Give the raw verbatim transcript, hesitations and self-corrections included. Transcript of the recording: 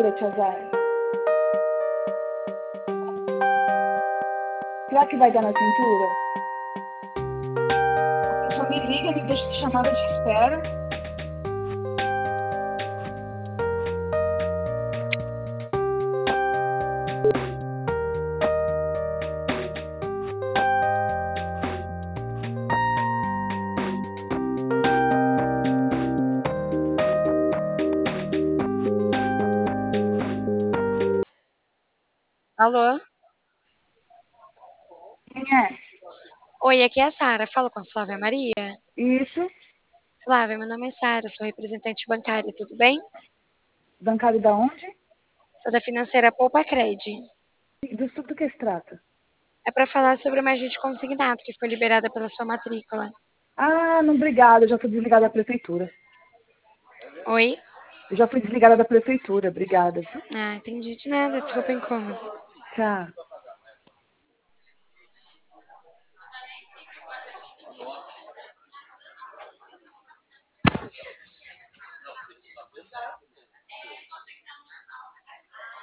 cintura, tia Zay? Será que vai dar na cintura? A pessoa me liga, me deixa de chamada de espera. Alô? Quem é? Oi, aqui é a Sara. Fala com a Flávia Maria. Isso. Flávia, meu nome é Sara, sou representante bancária, tudo bem? Bancário da onde? Sou da financeira Poupa Cred. Do, do que se trata? É para falar sobre uma agente consignado que foi liberada pela sua matrícula. Ah, não, obrigada. Eu já fui desligada da prefeitura. Oi? Eu já fui desligada da prefeitura. Obrigada. Ah, entendi de nada, desculpa o incômodo. Tchau.